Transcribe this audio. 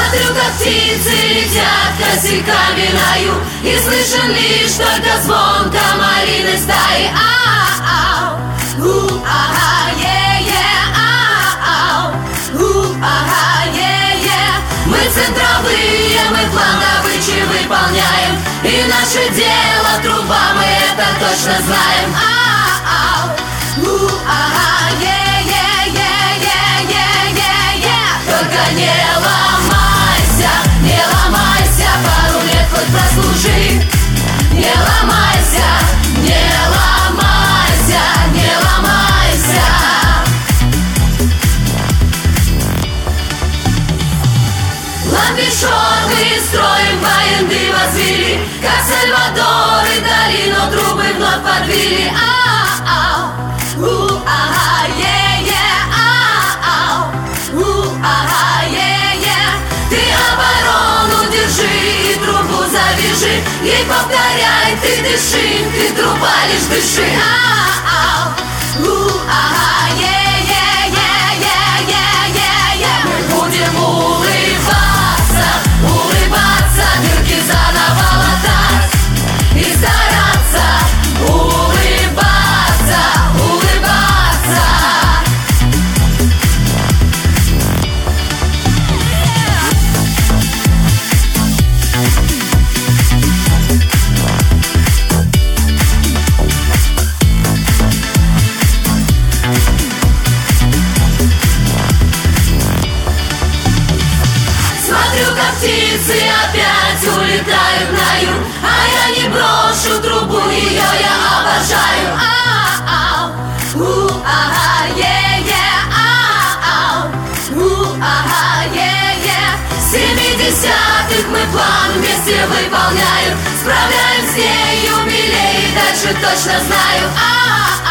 Смотрю, как птицы летят косяками на юг, и слышен лишь только звон комариной стаи. Ау, ага, ау, ага, мы центровые, мы план добычи выполняем, и наше дело труба, мы это точно знаем. Ау, ага, только не ломайся, пару лет хоть прослужи. Не ломайся, не ломайся, не ломайся. Ламбишор мы строим, военды возвели, как Сальвадор и долину трубы вновь подвели. Ау, ага, ты оборону держи и трубу завяжи, и повторяй, ты дыши, ты труба, лишь дыши. Ага, мы будем улыбаться, дырки заново латать и стараться улыбаться. Птицы опять улетают на юг, а я не брошу трубу, ее я обожаю. Ау, ага, ага, 70-х мы план вместе выполняем, справляем с ней юбилей, дальше точно знаю.